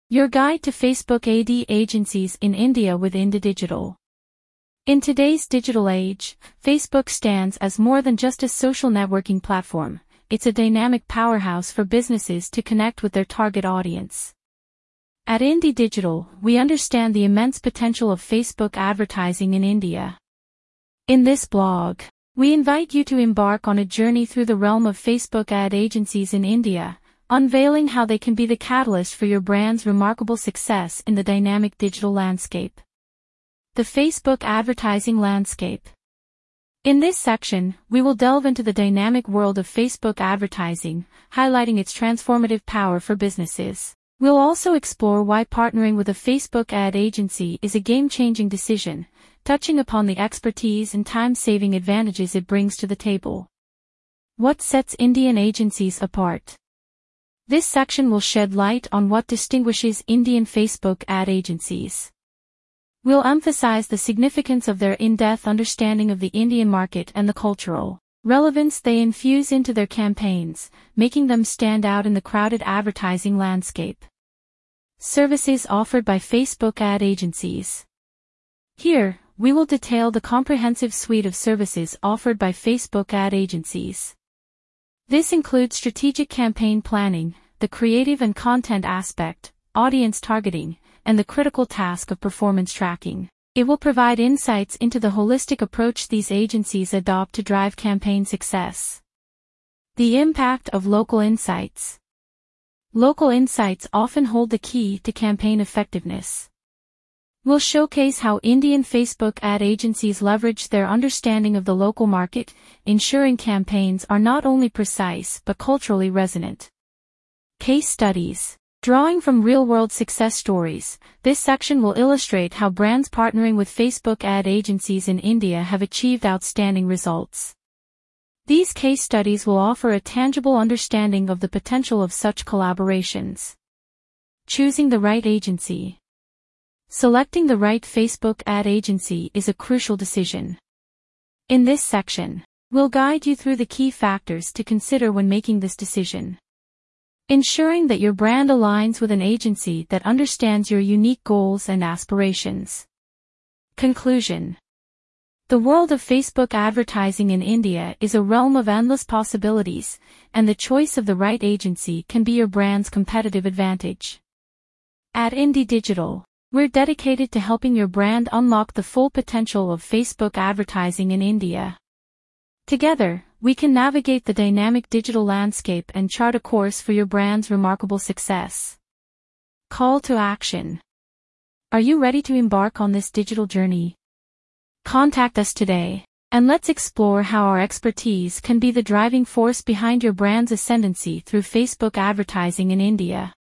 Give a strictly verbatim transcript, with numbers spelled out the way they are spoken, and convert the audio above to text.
Your guide to Facebook ad agencies in India with IndiDigital. In today's digital age, Facebook stands as more than just a social networking platform. It's a dynamic powerhouse for businesses to connect with their target audience. At IndiDigital, we understand the immense potential of Facebook advertising in India. In this blog, we invite you to embark on a journey through the realm of Facebook ad agencies in India, unveiling how they can be the catalyst for your brand's remarkable success in the dynamic digital landscape. The Facebook advertising landscape. In this section, we will delve into the dynamic world of Facebook advertising, highlighting its transformative power for businesses. We'll also explore why partnering with a Facebook ad agency is a game-changing decision, touching upon the expertise and time-saving advantages it brings to the table. What sets Indian agencies apart? This section will shed light on what distinguishes Indian Facebook ad agencies. We'll emphasize the significance of their in-depth understanding of the Indian market and the cultural relevance they infuse into their campaigns, making them stand out in the crowded advertising landscape. Services offered by Facebook ad agencies. Here, we will detail the comprehensive suite of services offered by Facebook ad agencies. This includes strategic campaign planning, the creative and content aspect, audience targeting, and the critical task of performance tracking. It will provide insights into the holistic approach these agencies adopt to drive campaign success. The impact of local insights. Local insights often hold the key to campaign effectiveness. We'll showcase how Indian Facebook ad agencies leverage their understanding of the local market, ensuring campaigns are not only precise but culturally resonant. Case studies. Drawing from real-world success stories, this section will illustrate how brands partnering with Facebook ad agencies in India have achieved outstanding results. These case studies will offer a tangible understanding of the potential of such collaborations. Choosing the right agency. Selecting the right Facebook ad agency is a crucial decision. In this section, we'll guide you through the key factors to consider when making this decision. Ensuring that your brand aligns with an agency that understands your unique goals and aspirations. Conclusion. The world of Facebook advertising in India is a realm of endless possibilities, and the choice of the right agency can be your brand's competitive advantage. At IndiDigital, we're dedicated to helping your brand unlock the full potential of Facebook advertising in India. Together, we can navigate the dynamic digital landscape and chart a course for your brand's remarkable success. Call to action. Are you ready to embark on this digital journey? Contact us today, and let's explore how our expertise can be the driving force behind your brand's ascendancy through Facebook advertising in India.